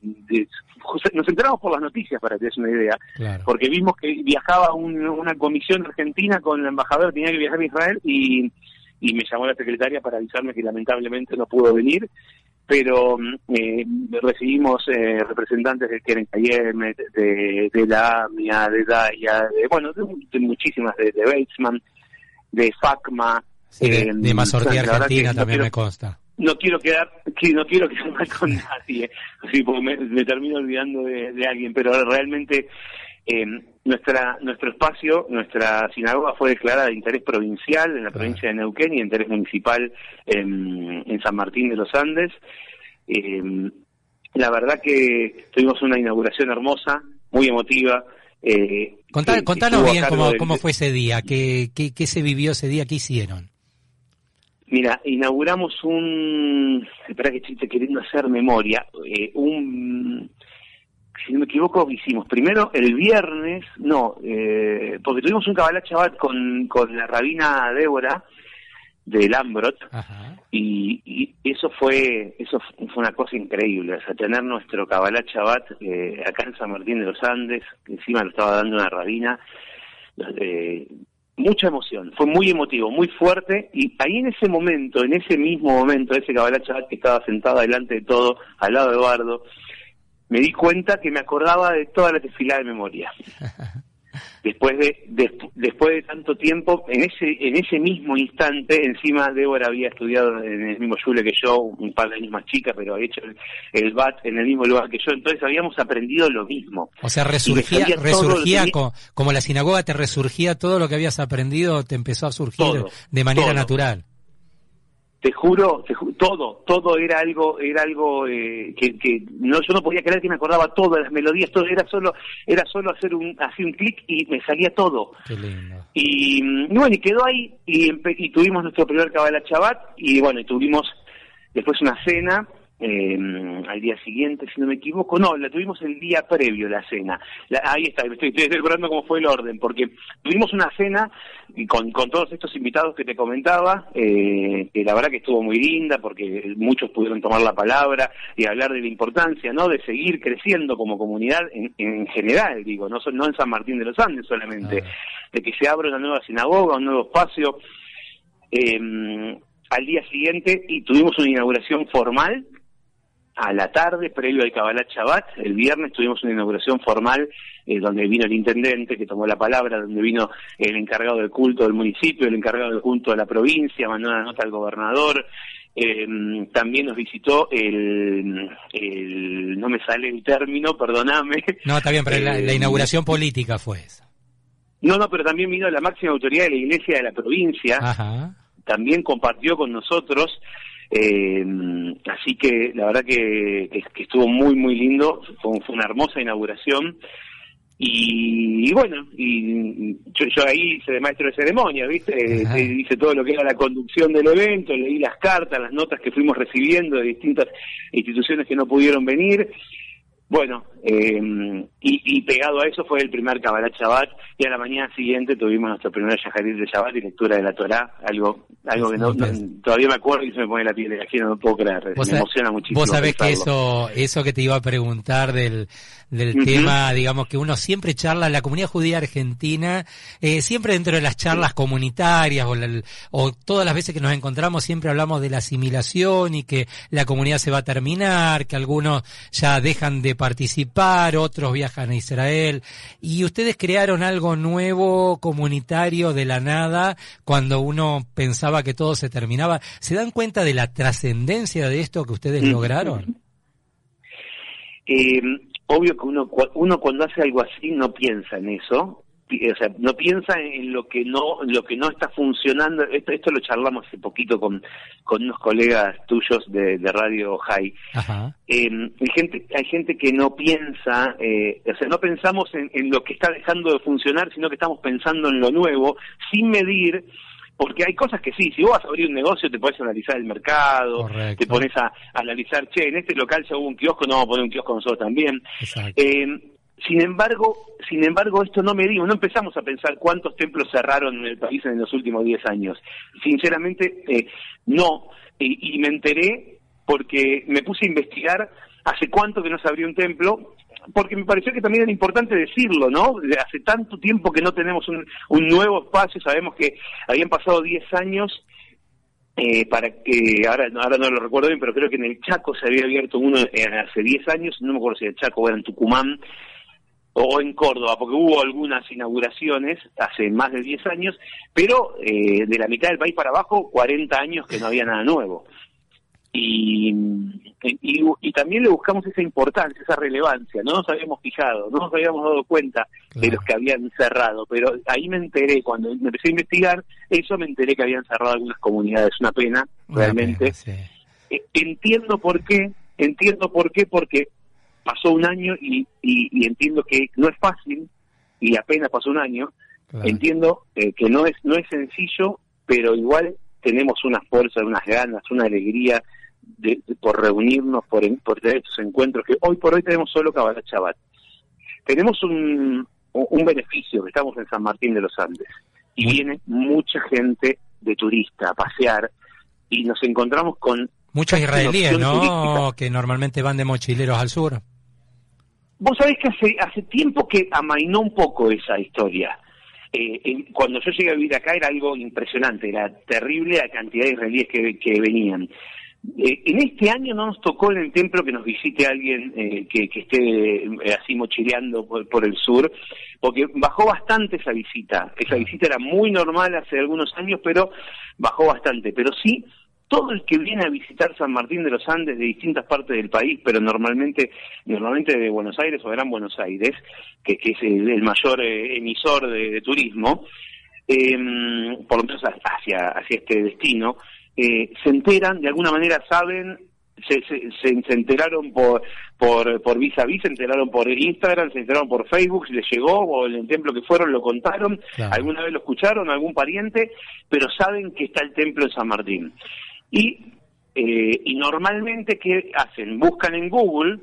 de nos enteramos por las noticias, para que te des una idea, claro. porque vimos que viajaba un, una comisión argentina con la embajadora, tenía que viajar a Israel, y, y me llamó la secretaria para avisarme que lamentablemente no pudo venir. Pero eh, recibimos eh, representantes de Keren Kayem, de, de, de la AMIA, de Daya, de, bueno, de, de muchísimas, de, de Batesman, de FACMA. Sí, de, eh, de Mazortía Argentina también no quiero, me consta. No quiero quedar, sí, no quiero quedar mal con nadie, sí, porque me, me termino olvidando de, de alguien, pero realmente eh, nuestra nuestro espacio, nuestra sinagoga fue declarada de interés provincial en la provincia de Neuquén y de interés municipal en, en San Martín de los Andes. Eh, la verdad que tuvimos una inauguración hermosa, muy emotiva. Eh, Contá, que, contanos que bien cómo, de, cómo fue ese día, qué, qué, qué se vivió ese día, qué hicieron. Mira, inauguramos un, espera que estoy queriendo hacer memoria, eh, un... si no me equivoco, hicimos primero el viernes, no, eh, porque tuvimos un Kabbalah Shabbat con, con la rabina Débora, del Ambrot, y, y eso fue eso fue una cosa increíble, o sea, tener nuestro Kabbalah Shabbat eh, acá en San Martín de los Andes, que encima lo estaba dando una rabina, eh, mucha emoción, fue muy emotivo, muy fuerte, y ahí en ese momento, en ese mismo momento, ese Kabbalah Shabbat que estaba sentado delante de todo, al lado de Eduardo, me di cuenta que me acordaba de toda la tefilá de memoria. Después de, de después de tanto tiempo, en ese en ese mismo instante, encima Débora había estudiado en el mismo shule que yo, un par de años más chica, pero había hecho el, el B A T en el mismo lugar que yo, entonces habíamos aprendido lo mismo. O sea, resurgía, resurgía tenía... como, como la sinagoga te resurgía todo lo que habías aprendido, te empezó a surgir todo, de manera todo. natural. Te juro, te ju- todo, todo era algo, era algo eh, que, que no, yo no podía creer que me acordaba todas las melodías, todo era solo, era solo hacer un, hacer un clic y me salía todo. Qué lindo. Y, y bueno, y quedó ahí y, empe- y tuvimos nuestro primer Kabbalah Shabbat y bueno, y tuvimos después una cena. Eh, al día siguiente, si no me equivoco, no, la tuvimos el día previo, la cena. La, ahí está, estoy, estoy recordando cómo fue el orden, porque tuvimos una cena con, con todos estos invitados que te comentaba, eh, que la verdad que estuvo muy linda, porque muchos pudieron tomar la palabra y hablar de la importancia, ¿no?, de seguir creciendo como comunidad en, en general, digo, no, no en San Martín de los Andes solamente, ah. de que se abra una nueva sinagoga, un nuevo espacio. Eh, al día siguiente, y tuvimos una inauguración formal, a la tarde, previo al Kabbalah Shabbat, el viernes tuvimos una inauguración formal eh, donde vino el intendente que tomó la palabra, donde vino el encargado del culto del municipio, el encargado del culto de la provincia, mandó una nota al gobernador, eh, también nos visitó el, el, no me sale el término, perdóname. No, está bien, pero eh, la, la inauguración política fue esa. No, no, pero también vino la máxima autoridad de la iglesia de la provincia, Ajá. también compartió con nosotros. Eh, así que la verdad que, que, que estuvo muy muy lindo, fue, fue una hermosa inauguración y, y bueno, y yo, yo ahí hice de maestro de ceremonia, ¿viste? Eh, hice todo lo que era la conducción del evento, leí las cartas, las notas que fuimos recibiendo de distintas instituciones que no pudieron venir. Bueno, eh, y, y pegado a eso fue el primer Kabbalah Shabbat, y a la mañana siguiente tuvimos nuestro primer Shacharit de Shabbat y lectura de la Torá, algo algo que no, no todavía me acuerdo y se me pone la piel de gallina, no puedo creer, me sab- emociona muchísimo. Vos sabés pensarlo. que eso eso que te iba a preguntar del del uh-huh. tema, digamos, que uno siempre charla, la comunidad judía argentina, eh, siempre dentro de las charlas comunitarias o, la, o todas las veces que nos encontramos siempre hablamos de la asimilación y que la comunidad se va a terminar, que algunos ya dejan de participar, otros viajan a Israel, y ustedes crearon algo nuevo, comunitario, de la nada, cuando uno pensaba que todo se terminaba. ¿Se dan cuenta de la trascendencia de esto que ustedes uh-huh. lograron? Eh, obvio que uno uno cuando hace algo así no piensa en eso, o sea, no piensa en lo que no lo que no está funcionando. Esto esto lo charlamos hace poquito con con unos colegas tuyos de, de Radio High. Ajá. Eh, hay gente hay gente que no piensa, eh, o sea, no pensamos en, en lo que está dejando de funcionar, sino que estamos pensando en lo nuevo, sin medir. Porque hay cosas que sí, si vos vas a abrir un negocio te podés analizar el mercado, Correcto. Te pones a, a analizar, che, en este local ya hubo un kiosco, no vamos a poner un kiosco nosotros también. Eh, sin embargo, sin embargo esto no medimos, no empezamos a pensar cuántos templos cerraron en el país en los últimos diez años. Sinceramente, eh, no. Y, y me enteré porque me puse a investigar hace cuánto que no se abrió un templo, porque me pareció que también era importante decirlo, ¿no? Hace tanto tiempo que no tenemos un, un nuevo espacio, sabemos que habían pasado diez años, eh, para que, ahora, ahora no lo recuerdo bien, pero creo que en el Chaco se había abierto uno eh, hace diez años, no me acuerdo si en el Chaco o era en Tucumán, o en Córdoba, porque hubo algunas inauguraciones hace más de diez años, pero eh, de la mitad del país para abajo, cuarenta años que no había nada nuevo. Y, y, y también le buscamos esa importancia, esa relevancia, no nos habíamos fijado, no nos habíamos dado cuenta claro. de los que habían cerrado, pero ahí me enteré, cuando me empecé a investigar, eso me enteré que habían cerrado algunas comunidades, una pena, una realmente. Pena, sí. Entiendo por qué, entiendo por qué, porque pasó un año y, y, y entiendo que no es fácil, y apenas pasó un año, claro. entiendo eh, que no es, no es sencillo, pero igual tenemos una fuerza, unas ganas, una alegría de, de, por reunirnos, por, por tener estos encuentros, que hoy por hoy tenemos solo Kabbalah Shabbat. Tenemos un, un beneficio, que estamos en San Martín de los Andes, y viene mucha gente de turista a pasear y nos encontramos con... Muchos israelíes, ¿no? Turística. Que normalmente van de mochileros al sur. Vos sabés que hace, hace tiempo que amainó un poco esa historia. Eh, eh, cuando yo llegué a vivir acá era algo impresionante, era terrible la cantidad de israelíes que, que venían. Eh, en este año no nos tocó en el templo que nos visite alguien eh, que, que esté eh, así mochileando por, por el sur, porque bajó bastante esa visita. Esa visita era muy normal hace algunos años, pero bajó bastante. Pero sí, todo el que viene a visitar San Martín de los Andes de distintas partes del país, pero normalmente normalmente de Buenos Aires o Gran Buenos Aires, que, que es el, el mayor eh, emisor de, de turismo, eh, por lo menos hacia, hacia este destino, eh, se enteran, de alguna manera saben, se, se, se, se enteraron por por por vis a vis, se enteraron por Instagram, se enteraron por Facebook, si les llegó, o en el templo que fueron lo contaron, claro. Alguna vez lo escucharon, algún pariente, pero saben que está el templo de San Martín. Y, eh, y normalmente, ¿qué hacen? Buscan en Google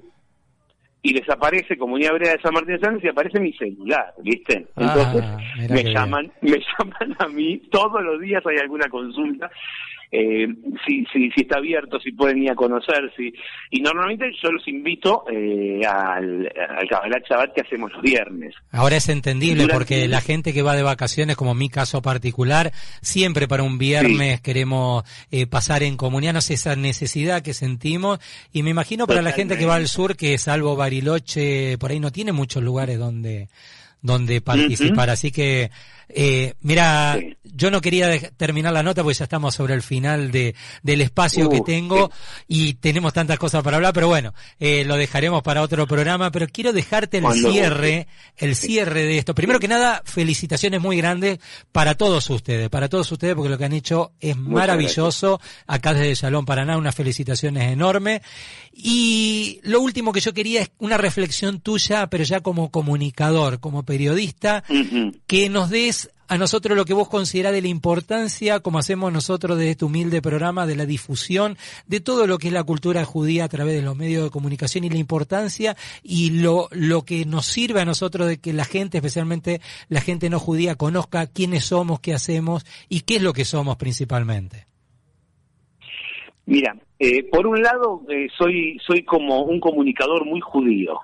y les aparece Comunidad Hebrea de San Martín de los Andes y aparece mi celular, ¿viste? Entonces ah, me llaman me llaman a mí, todos los días hay alguna consulta, eh, si, si, si está abierto, si pueden ir a conocer, si, y normalmente yo los invito eh, al, al Kabbalat Shabbat que hacemos los viernes. Ahora es entendible Durante... porque la gente que va de vacaciones, como mi caso particular, siempre para un viernes sí. queremos eh, pasar en comunidad, no sé, esa necesidad que sentimos, y me imagino para Totalmente. La gente que va al sur, que salvo Bariloche, por ahí no tiene muchos lugares donde donde participar, uh-huh. Así que eh, mira, sí. Yo no quería de- terminar la nota porque ya estamos sobre el final de del espacio uh, que tengo sí. Y tenemos tantas cosas para hablar, pero bueno, eh, lo dejaremos para otro programa, pero quiero dejarte el Cuando cierre, vos, el sí. cierre de esto. Primero que nada, felicitaciones muy grandes para todos ustedes, para todos ustedes, porque lo que han hecho es Muchas maravilloso. Gracias. Acá desde Shalom Paraná, unas felicitaciones enormes. Y lo último que yo quería es una reflexión tuya, pero ya como comunicador, como periodista, uh-huh. que nos des a nosotros lo que vos considerás de la importancia, como hacemos nosotros desde este humilde programa, de la difusión de todo lo que es la cultura judía a través de los medios de comunicación, y la importancia y lo lo que nos sirve a nosotros de que la gente, especialmente la gente no judía, conozca quiénes somos, qué hacemos y qué es lo que somos principalmente. Mira, eh, por un lado eh, soy soy como un comunicador muy judío.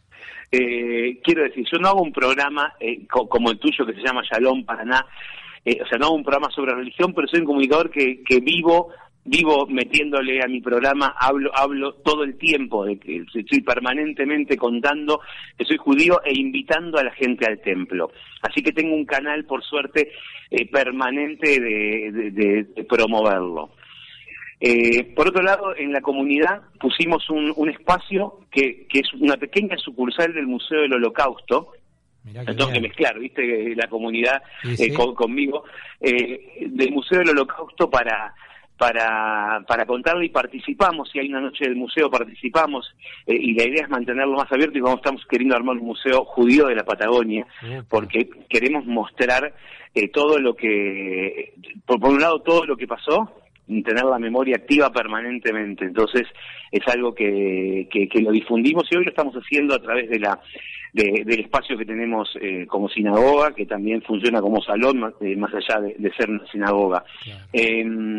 Eh, quiero decir, yo no hago un programa eh, co- como el tuyo que se llama Shalom Paraná, eh, o sea, no hago un programa sobre religión, pero soy un comunicador que, que vivo vivo metiéndole a mi programa, hablo hablo todo el tiempo, de que estoy permanentemente contando que soy judío e invitando a la gente al templo. Así que tengo un canal, por suerte, eh, permanente de, de, de, de promoverlo. Eh, por otro lado, en la comunidad pusimos un, un espacio que, que es una pequeña sucursal del Museo del Holocausto. No tengo que mezclar, viste, la comunidad sí, sí. Eh, con, conmigo, eh, del Museo del Holocausto para para para contarle, y participamos. Si hay una noche del museo, participamos, eh, y la idea es mantenerlo más abierto, y como estamos queriendo armar un museo judío de la Patagonia, sí, porque queremos mostrar eh, todo lo que, por, por un lado, todo lo que pasó, y tener la memoria activa permanentemente. Entonces es algo que, que, que lo difundimos, y hoy lo estamos haciendo a través de la de, del espacio que tenemos eh, como sinagoga, que también funciona como salón, más, eh, más allá de, de ser una sinagoga. Claro. Eh,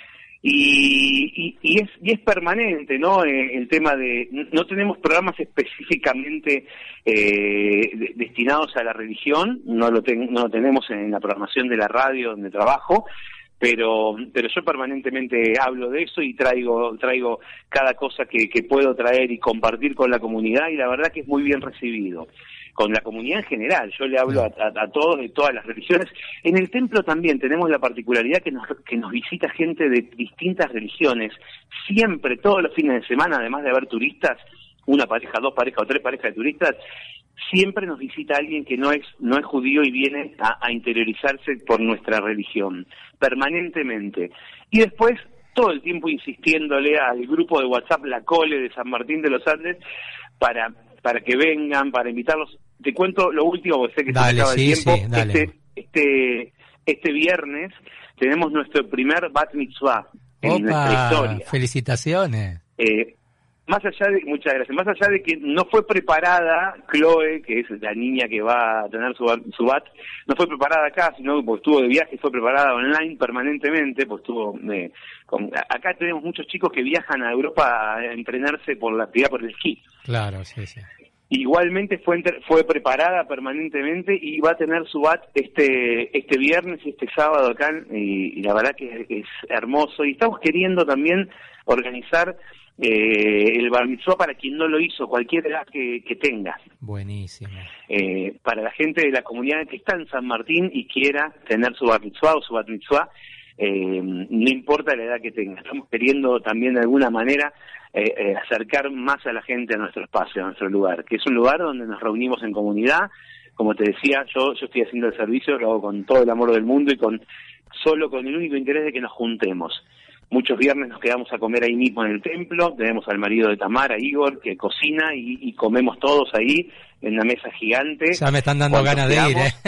y, y, y es y es permanente, ¿no? Eh, el tema de no tenemos programas específicamente eh, de, destinados a la religión, no lo ten, no lo tenemos en la programación de la radio donde trabajo. Pero pero yo permanentemente hablo de eso y traigo traigo cada cosa que, que puedo traer y compartir con la comunidad, y la verdad que es muy bien recibido con la comunidad en general. Yo le hablo a, a, a todos de todas las religiones. En el templo también tenemos la particularidad que nos que nos visita gente de distintas religiones, siempre, todos los fines de semana, además de haber turistas, una pareja, dos parejas o tres parejas de turistas, siempre nos visita alguien que no es no es judío y viene a, a interiorizarse por nuestra religión, permanentemente. Y después, todo el tiempo insistiéndole al grupo de WhatsApp La Cole de San Martín de los Andes para para que vengan, para invitarlos. Te cuento lo último, porque sé que dale, se acaba sí, el tiempo. Sí, dale. Este, este, este viernes tenemos nuestro primer Bat Mitzvah en Opa, nuestra historia. Felicitaciones. Eh, más allá de, muchas gracias, más allá de que no fue preparada Chloe, que es la niña que va a tener su, su bat, no fue preparada acá, sino porque estuvo de viaje, fue preparada online permanentemente, pues estuvo, eh, con, acá tenemos muchos chicos que viajan a Europa a entrenarse por la actividad por el esquí. Claro, sí, sí. Igualmente fue fue preparada permanentemente y va a tener su bat este este viernes y este sábado acá, y, y la verdad que es, es hermoso. Y estamos queriendo también organizar eh, el bar mitzvah para quien no lo hizo, cualquier edad que, que tenga. Buenísimo. Eh, para la gente de la comunidad que está en San Martín y quiera tener su bar mitzvah o su bat mitzvah, eh, no importa la edad que tenga. Estamos queriendo también de alguna manera Eh, eh, acercar más a la gente a nuestro espacio, a nuestro lugar, que es un lugar donde nos reunimos en comunidad. Como te decía, yo yo estoy haciendo el servicio, lo hago con todo el amor del mundo y con solo con el único interés de que nos juntemos. Muchos viernes nos quedamos a comer ahí mismo en el templo, tenemos al marido de Tamara, Igor, que cocina y, y comemos todos ahí en una mesa gigante. Ya me están dando ganas de ir, ¿eh?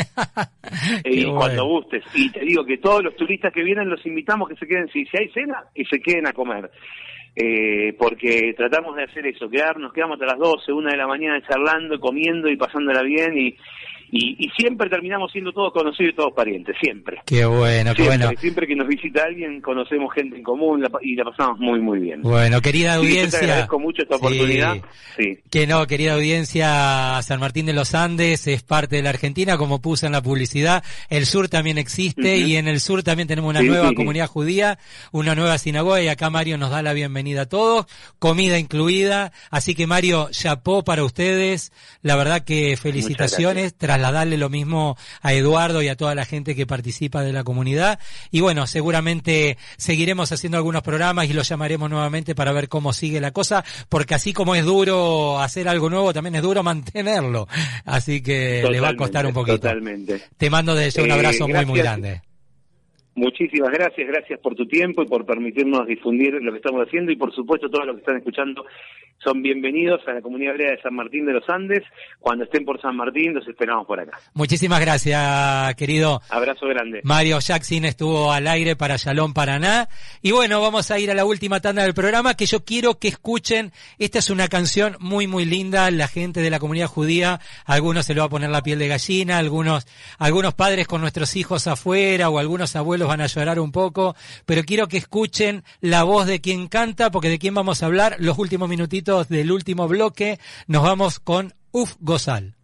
Y bueno, cuando gustes. Y te digo que todos los turistas que vienen los invitamos que se queden, si, si hay cena, que se queden a comer. Eh, porque tratamos de hacer eso, quedarnos, quedamos hasta las doce, una de la mañana charlando, comiendo y pasándola bien y, y, y siempre terminamos siendo todos conocidos y todos parientes, siempre. Qué bueno, qué siempre, bueno. Siempre que nos visita alguien conocemos gente en común la, y la pasamos muy muy bien. Bueno, querida audiencia. Sí, te agradezco mucho esta oportunidad. Sí. sí. Que no, querida audiencia, San Martín de los Andes es parte de la Argentina, como puse en la publicidad. El sur también existe uh-huh. y en el sur también tenemos una sí, nueva sí, comunidad sí. judía, una nueva sinagoga y acá Mario nos da la bienvenida a todos, comida incluida. Así que Mario, chapó para ustedes. La verdad que felicitaciones. Trasladarle lo mismo a Eduardo y a toda la gente que participa de la comunidad. Y bueno, seguramente seguiremos haciendo algunos programas y los llamaremos nuevamente para ver cómo sigue la cosa, porque así como es duro hacer algo nuevo, también es duro mantenerlo. Así que le va a costar un poquito. Totalmente. Te mando desde un abrazo eh, muy, muy grande. Muchísimas gracias, gracias por tu tiempo y por permitirnos difundir lo que estamos haciendo y por supuesto todos los que están escuchando son bienvenidos a la comunidad hebrea de San Martín de los Andes. Cuando estén por San Martín los esperamos por acá. Muchísimas gracias, querido. Abrazo grande. Mario Jackson estuvo al aire para Shalom Paraná. Y bueno, vamos a ir a la última tanda del programa que yo quiero que escuchen. Esta es una canción muy muy linda. La gente de la comunidad judía, a algunos se le va a poner la piel de gallina, algunos, algunos padres con nuestros hijos afuera o algunos abuelos van a llorar un poco, pero quiero que escuchen la voz de quien canta, porque de quién vamos a hablar los últimos minutitos del último bloque. Nos vamos con Uf Gozal.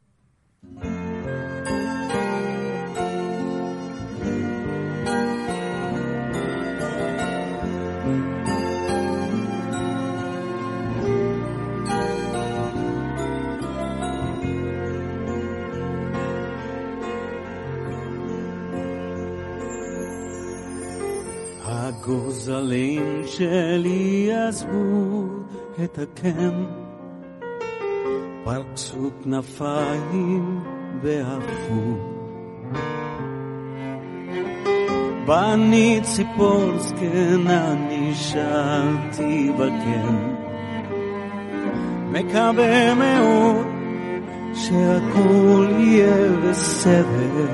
הגוזלים שלי עזבו את הקן, פרצו כנפיים ועפו. ואני ציפור זקנה נשארתי בקן, מקווה מאוד שהכל יהיה בסדר.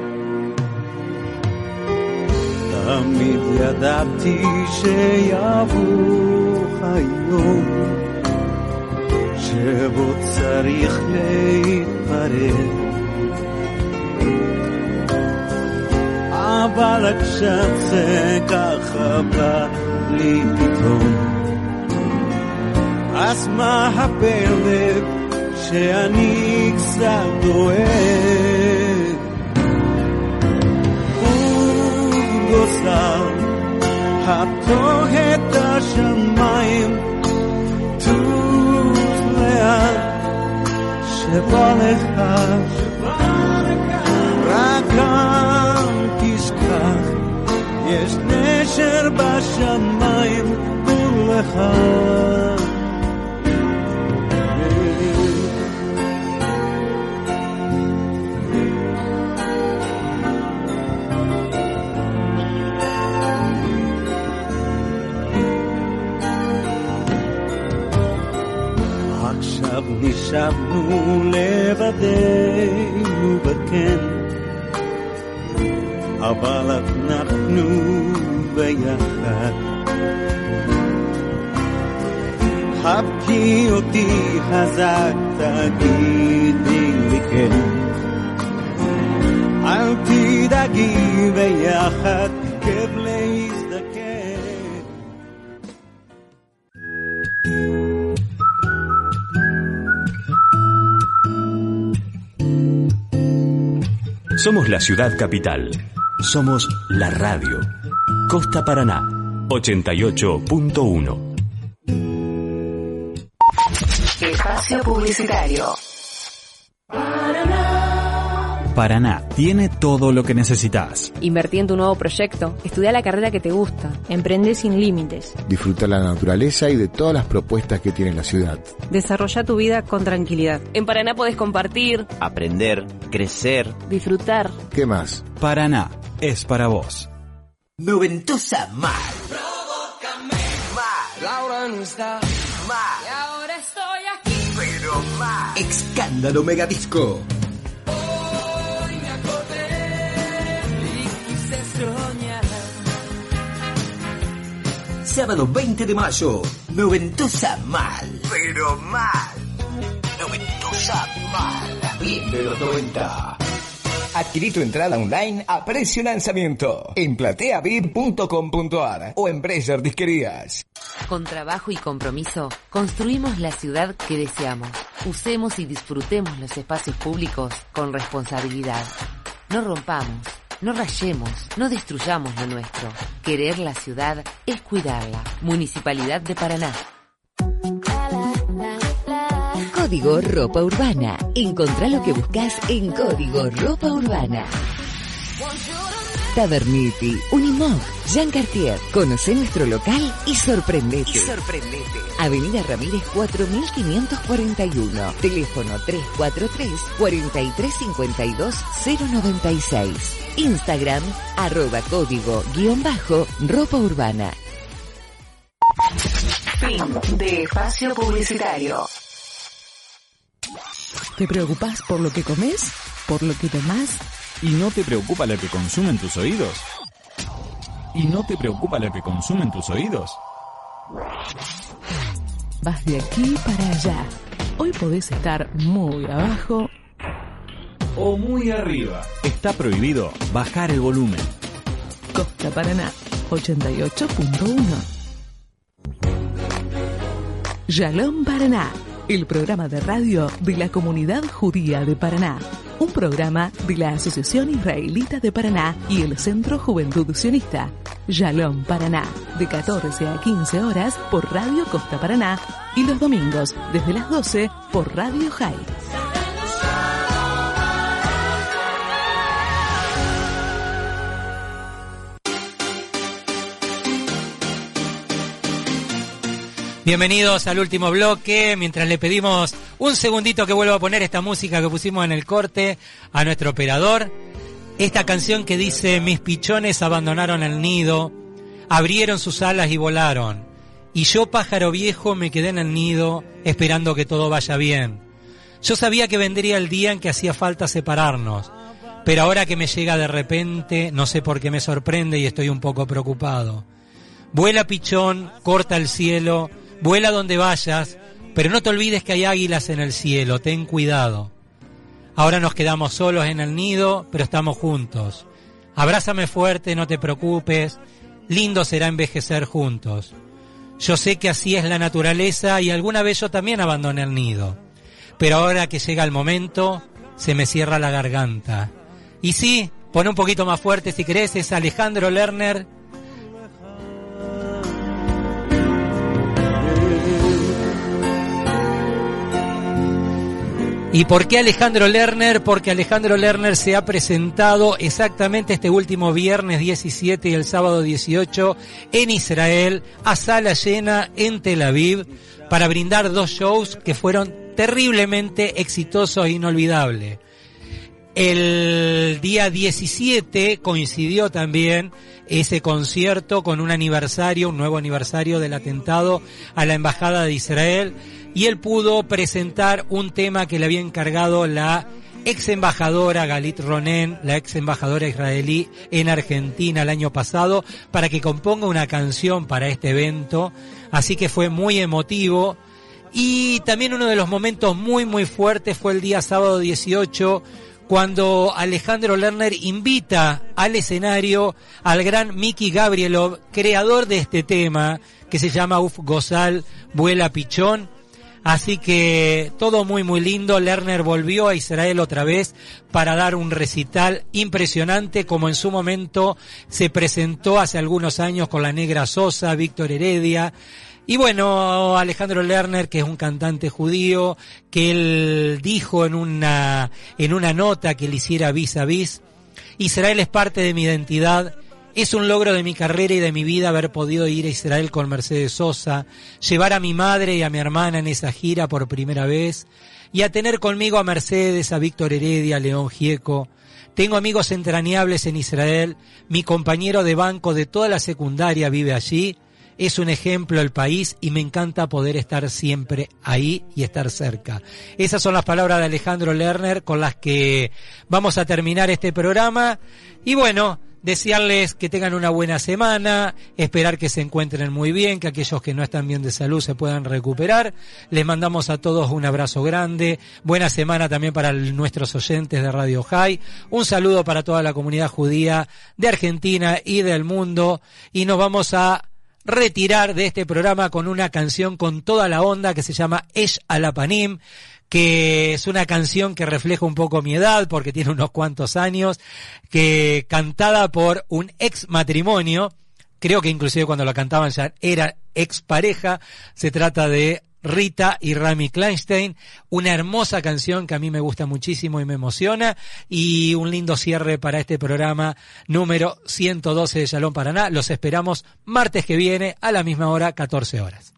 תמיד ידעתי שיבוא היום שבו צריך להתפרד, אבל עכשיו זה ככה בא לי פתאום. אז מה הפלא שאני קצת דואג? גוזל הפתוח את השמיים, טוס לאט שבא לך, רק אל תשכח יש נשר בשמיים כולך. נשארנו לבדנו בקן, אבל אנחנו ביחד. חבקי אותי חזק, תגידי לי כן. אל תדאגי ביחד כיף להזדקן. Somos la ciudad capital. Somos la radio. Costa Paraná, ochenta y ocho punto uno. Espacio publicitario. Paraná tiene todo lo que necesitas. Invertí en tu nuevo proyecto, estudia la carrera que te gusta, emprende sin límites. Disfruta la naturaleza y de todas las propuestas que tiene la ciudad. Desarrolla tu vida con tranquilidad. En Paraná podés compartir, aprender, crecer, disfrutar. ¿Qué más? Paraná es para vos. Noventosa mal. Provócame mal. Laura no está mal. Y ahora estoy aquí. Pero mal. Escándalo Megadisco. Sábado veinte de mayo, Noventosa mal. Pero mal. Noventosa mal. Bien de los noventa. Adquirí tu entrada online a precio lanzamiento en platea v i p punto com punto a r o en Breyer Disquerías. Con trabajo y compromiso, construimos la ciudad que deseamos. Usemos y disfrutemos los espacios públicos con responsabilidad. No rompamos, no rayemos, no destruyamos lo nuestro. Querer la ciudad es cuidarla. Municipalidad de Paraná. Código Ropa Urbana. Encontrá lo que buscas en Código Ropa Urbana. Taverniti, Unimog, Jean Cartier. Conoce nuestro local y sorprendete. Y sorprendete. Avenida Ramírez cuatro mil quinientos cuarenta y uno. Teléfono tres cuatro tres, cuatro tres cinco dos, cero nueve seis. Instagram, arroba código guión bajo Ropa Urbana. Fin de espacio publicitario. ¿Te preocupas por lo que comes? ¿Por lo que tomás? ¿Y no te preocupa lo que consumen tus oídos? ¿Y no te preocupa lo que consumen tus oídos? Vas de aquí para allá. Hoy podés estar muy abajo o muy arriba. Está prohibido bajar el volumen. Costa Paraná, ochenta y ocho punto uno. Shalom Paraná, el programa de radio de la comunidad judía de Paraná. Un programa de la Asociación Israelita de Paraná y el Centro Juventud Sionista. Shalom Paraná, de catorce a quince horas por Radio Costa Paraná y los domingos desde las doce por Radio High. Bienvenidos al último bloque, mientras le pedimos un segundito que vuelva a poner esta música que pusimos en el corte a nuestro operador. Esta canción que dice: mis pichones abandonaron el nido, abrieron sus alas y volaron. Y yo, pájaro viejo, me quedé en el nido esperando que todo vaya bien. Yo sabía que vendría el día en que hacía falta separarnos, pero ahora que me llega de repente, no sé por qué me sorprende y estoy un poco preocupado. Vuela, pichón, corta el cielo, vuela donde vayas, pero no te olvides que hay águilas en el cielo, ten cuidado. Ahora nos quedamos solos en el nido, pero estamos juntos. Abrázame fuerte, no te preocupes, lindo será envejecer juntos. Yo sé que así es la naturaleza y alguna vez yo también abandoné el nido. Pero ahora que llega el momento, se me cierra la garganta. Y sí, pon un poquito más fuerte si querés, es Alejandro Lerner. ¿Y por qué Alejandro Lerner? Porque Alejandro Lerner se ha presentado exactamente este último viernes diecisiete y el sábado dieciocho en Israel, a sala llena en Tel Aviv, para brindar dos shows que fueron terriblemente exitosos e inolvidables. El día diecisiete coincidió también ese concierto con un aniversario, un nuevo aniversario del atentado a la Embajada de Israel, y él pudo presentar un tema que le había encargado la ex embajadora Galit Ronen, la ex embajadora israelí en Argentina el año pasado, para que componga una canción para este evento. Así que fue muy emotivo. Y también uno de los momentos muy muy fuertes fue el día sábado dieciocho, cuando Alejandro Lerner invita al escenario al gran Miki Gabrielov, creador de este tema, que se llama Uf Gozal, Vuela Pichón. Así que todo muy muy lindo. Lerner volvió a Israel otra vez para dar un recital impresionante, como en su momento se presentó hace algunos años con la Negra Sosa, Víctor Heredia. Y bueno, Alejandro Lerner, que es un cantante judío, que él dijo en una, en una nota que le hiciera vis a vis: Israel es parte de mi identidad, es un logro de mi carrera y de mi vida haber podido ir a Israel con Mercedes Sosa, llevar a mi madre y a mi hermana en esa gira por primera vez, y a tener conmigo a Mercedes, a Víctor Heredia, a León Gieco. Tengo amigos entrañables en Israel, mi compañero de banco de toda la secundaria vive allí. Es un ejemplo el país y me encanta poder estar siempre ahí y estar cerca. Esas son las palabras de Alejandro Lerner con las que vamos a terminar este programa. Y bueno, desearles que tengan una buena semana, esperar que se encuentren muy bien, que aquellos que no están bien de salud se puedan recuperar. Les mandamos a todos un abrazo grande. Buena semana también para nuestros oyentes de Radio High. Un saludo para toda la comunidad judía de Argentina y del mundo. Y nos vamos a retirar de este programa con una canción con toda la onda que se llama Esh Alapanim, que es una canción que refleja un poco mi edad porque tiene unos cuantos años, que cantada por un ex matrimonio, creo que inclusive cuando la cantaban ya era ex pareja. Se trata de Rita y Rami Kleinstein, una hermosa canción que a mí me gusta muchísimo y me emociona, y un lindo cierre para este programa número ciento doce de Shalom Paraná. Los esperamos martes que viene a la misma hora, catorce horas.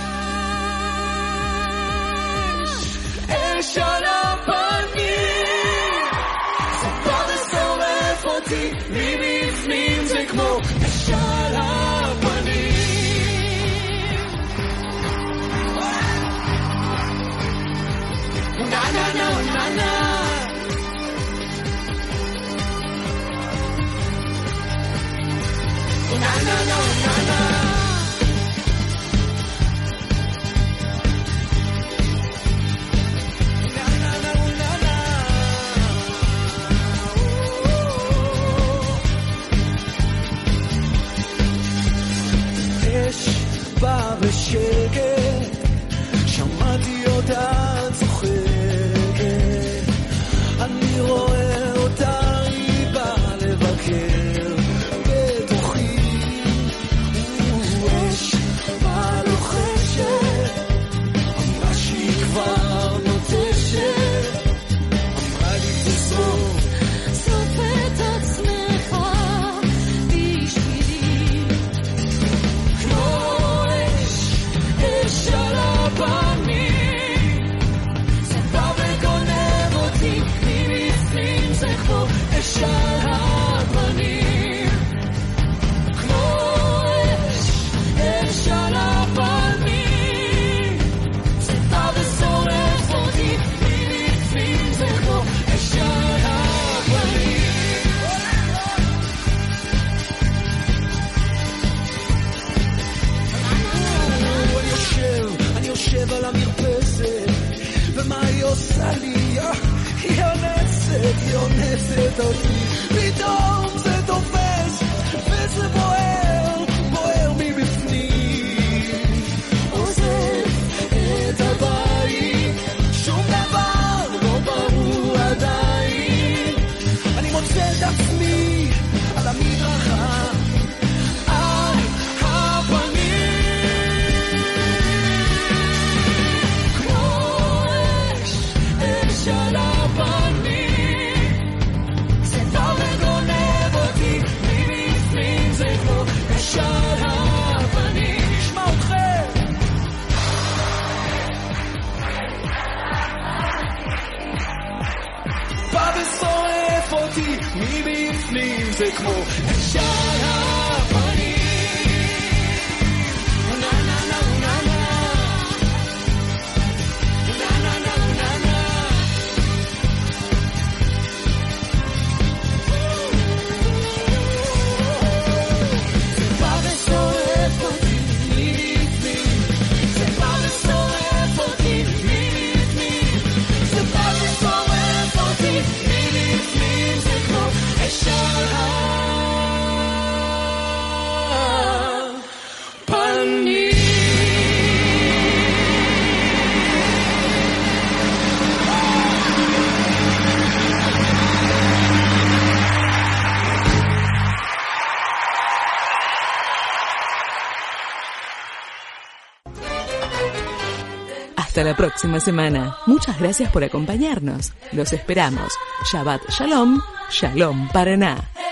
Na na na na na. Na na na na na. Na na na na na. אש בא בשקט, שמעתי אותה אני רואה אותה, היא באה לבקר בתוכי. אש באה לוחשת, אמרה שהיא כבר נוטשת, אמרה לי תסוף, סוף את עצמך בשבילי. כמו אש, אש על הפנים, זה בא וגונב אותי מבפנים, זה כמו אש על הפנים, כמו אש, אש על הפנים, זה בא ושורף אותי מבפנים, זה כמו אש על הפנים. אני יושב, אני יושב על המרפסת, ומה היא עושה לי? היא אונסת, היא אונסת אותי, פתאום זה תופס וזה בוער, בוער מבפנים, עוזב את הבית, שום דבר לא ברור עדיין, אני מוצא את עצמי על המדרכה, על הפנים, כמו אש, אש על הפנים, זה בא וגונב אותי מבפנים, זה כמו אש על הפנים. נשמע אתכם. בא ושורף אותי מבפנים, זה כמו אש על הפנים. נה נה נה נה נה. נה נה נה נה נה. זה בא ושורף אותי מבפנים, זה בא ושורף אותי Hasta la próxima semana. Muchas gracias por acompañarnos. Los esperamos. Shabbat Shalom. Shalom Paraná.